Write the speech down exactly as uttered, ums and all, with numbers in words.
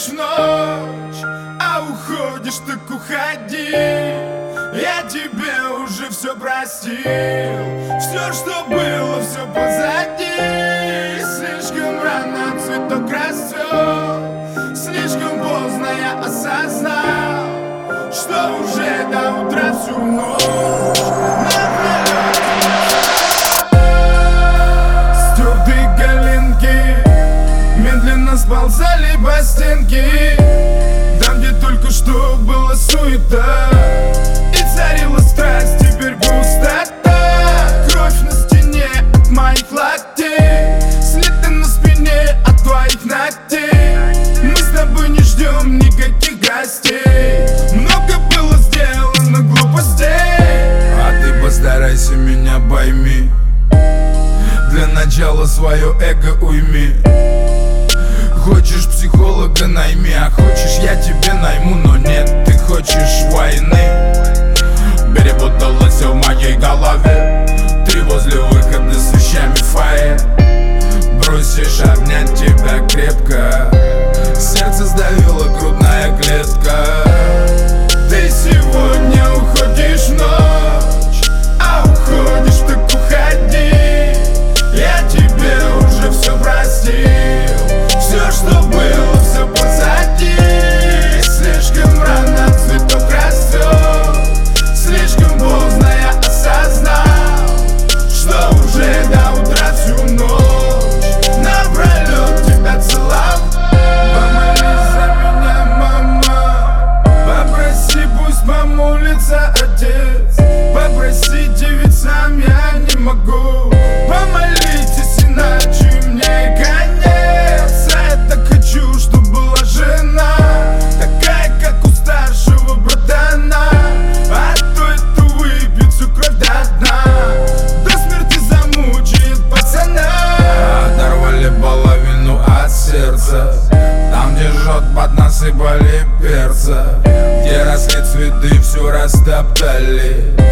уходишь в ночь, а уходишь так уходи. Я тебе уже все простил, все, что было, все позади. Слишком рано цветок расцвел, слишком поздно я осознал, что уже до утра всю ночь стертые коленки медленно сползали по стенке, там, где только что была суета и царила страсть, теперь пустота. Кровь на стене от моих локтей, следы на спине от твоих ногтей. Мы с тобой не ждем никаких гостей, много было сделано глупостей. А ты постарайся меня пойми, для начала свое эго уйми. Хочешь психолога найми, а хочешь я тебе найму. Но нет, ты хочешь войны. Перепуталось все в моей голове, ты возле выхода с вещами в фойе. Бросишь обнять тебя крепко, сердце сдавила грудная клетка. Ты сегодня уходишь в ночь, а уходишь так уходи. Я тебе уже все простил, все, что было, все позади. Слишком рано цветок расцвел, слишком поздно я осознал, что уже до утра всю ночь напролет тебя целовал. Помолись за меня, мама, попроси, пусть помолится отец. Попроси, девицам я не могу. Помолитесь, иначе мне конец. А я так хочу, чтоб была жена, такая, как у старшего братана. А то это выпьет всю кровь до дна, до смерти замучает пацана. Оторвали половину от сердца, там, где жжет, поднасыпали перца, где росли цветы, все растоптали.